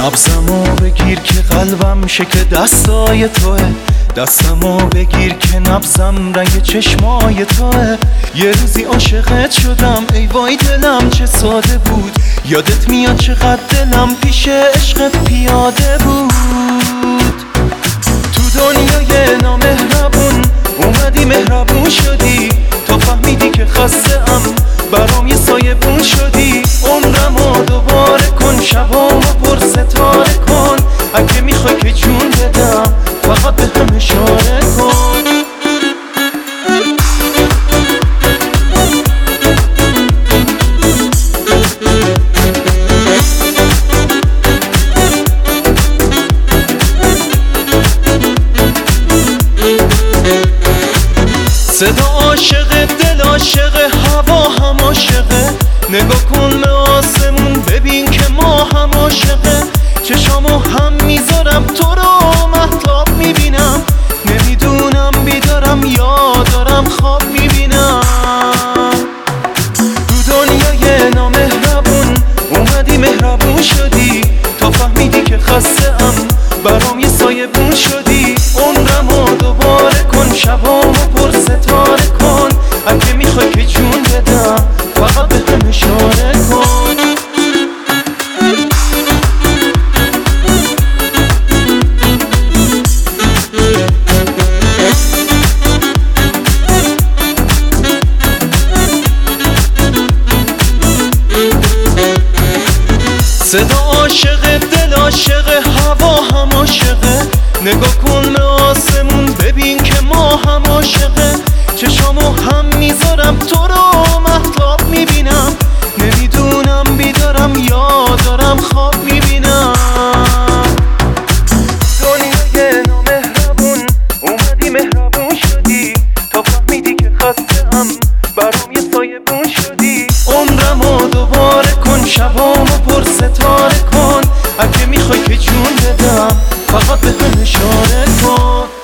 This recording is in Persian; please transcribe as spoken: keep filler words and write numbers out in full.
نبضمو بگیر که قلبم شکل دستای توه، دستمو بگیر که نبضم رنگ چشمای توه. یه روزی عاشقت شدم ای وای دلم چه ساده بود، یادت میاد چقدر دلم پیش عشقت پیاده بود. تو دنیای نامهربون اومدی مهربون شدی، تا فهمیدی که خسته ام برام یه سایه بون شدی. عمرمو دوباره کن، شبامو پر ستاره کن، اگه میخوای که جون بدم فقط به هم اشاره کن. صدا عاشقه، دل عاشقه، هوا هم عاشقه. نگاه کن به آسمون ببین که ما هم عاشقه. چشامو هم میذارم تو رو مهتاب میبینم، نمیدونم بیدارم یا دارم خواب میبینم. تو دنیای نامهربون اومدی مهربون شدی، تا فهمیدی که خسته ام برام یه سایه بون شدی. عمرمو دوباره کن، شبامو پر ستاره کن، اگه میخوای که جون بدم فقط به هم اشاره کن. صدا عاشقه، دل عاشقه، هوا هم عاشقه. نگاه کن به آسمون ببین که ما هم عاشقه. چشامو هم میذارم تو رو مهتاب میبینم، نمیدونم بیدارم یا دارم خواب میبینم. دنیای نامهربون اومدی مهربون شدی، تا فهمیدی که خسته ام برام یه سایه بون شدی. عمرمو دوباره کن، شبامو پر ستاره کن، اگه میخوای که جون بدم فقط به هم اشاره کن.